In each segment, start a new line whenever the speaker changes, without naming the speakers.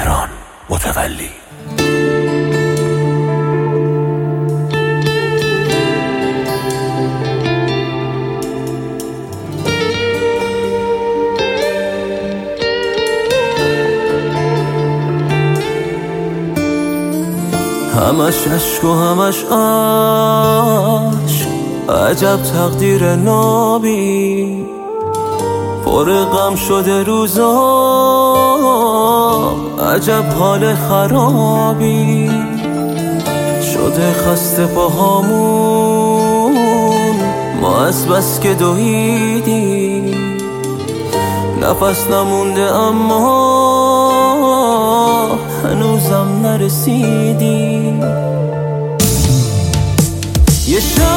مهران متولی.
همش عشق و همش عشق، عجب تقدیر نابی. پر غم شده روزا، عجب حال خرابی. شده خسته پاهامون ما از بس که دویدی. نفس نمونده اما هنوزم نرسیدی. یه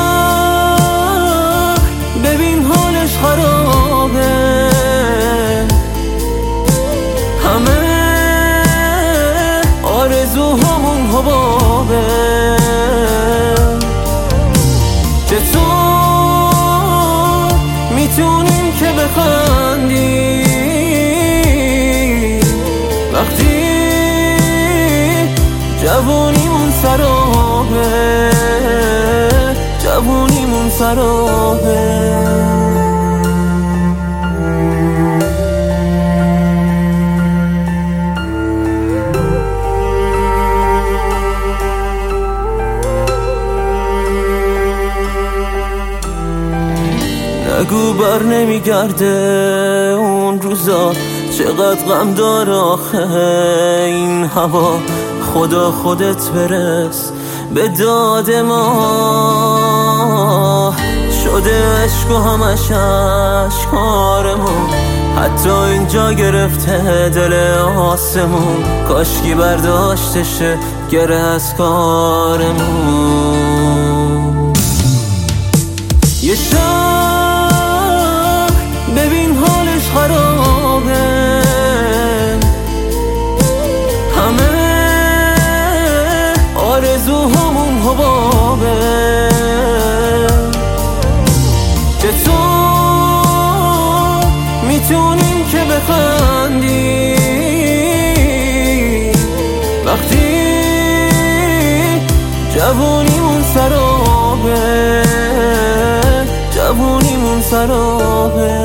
شهر ببین حالش خرابه، همه آرزوهامون حبابه. چطور میتونیم که بخندیم وقتی جوونیمون سرابه، جوونیمون سرابه. نگو بر نمیگرده اون روزا، چقدر غم دار آخه این هوا. خدا خودت برس به داد ما. شده عشق و همش اشکارمون، حتی اینجا گرفته دل آسمون. کاشکی برداشتشه گره از کارمون. یه شهر ببین حالش خرابه، همه آرزوهامون حبابه. چطور میتونیم که بخندیم وقتی جوونیمون سرابه، جوونیمون سرابه.